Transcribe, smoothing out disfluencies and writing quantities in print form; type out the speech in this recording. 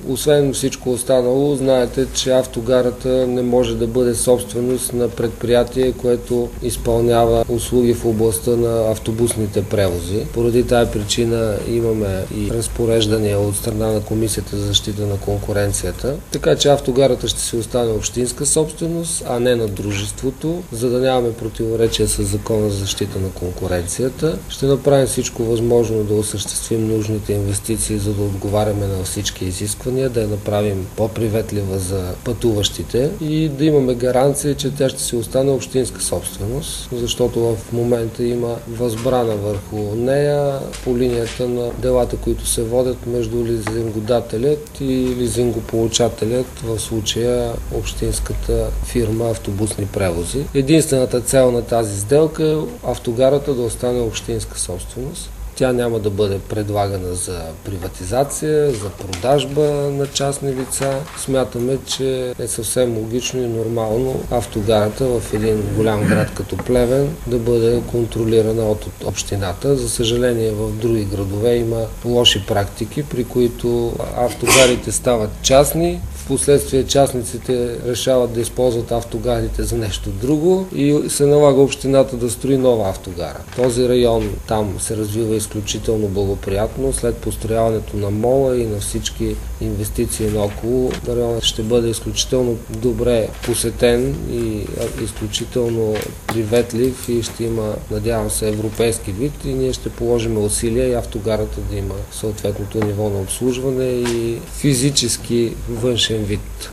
Освен всичко останало, знаете, че автогарата не може да бъде собственост на предприятие, което изпълнява услуги в областта на автобусните превози. Поради тая причина имаме и разпореждания от страна на Комисията за защита на конкуренцията. Така че автогарата ще си остане общинска собственост, а не на дружеството, за да нямаме противоречие с Закона за защита на конкуренцията. Ще направим всичко възможно да осъществим нужните инвестиции, за да отговаряме на всички изисквания, да я направим по-приветлива за пътуващите и да имаме гаранция, че тя ще си остане общинска собственост, защото в момента има възбрана върху нея по линията на делата, които се водят между лизингодателят и лизингополучателят, в случая общинската фирма Автобусни превози. Единствената цел на тази сделка е автогарата да остане общинска собственост. Тя няма да бъде предлагана за приватизация, за продажба на частни лица. Смятаме, че е съвсем логично и нормално автогарата в един голям град като Плевен да бъде контролирана от общината. За съжаление, в други градове има лоши практики, при които автогарите стават частни. Впоследствие частниците решават да използват автогарите за нещо друго и се налага общината да строи нова автогара. Този район там се развива изключително благоприятно. След построяването на мола и на всички инвестиции наоколо, районът ще бъде изключително добре посетен и изключително приветлив и ще има, надявам се, европейски вид и ние ще положим усилия и автогарата да има съответното ниво на обслужване и физически външен вид.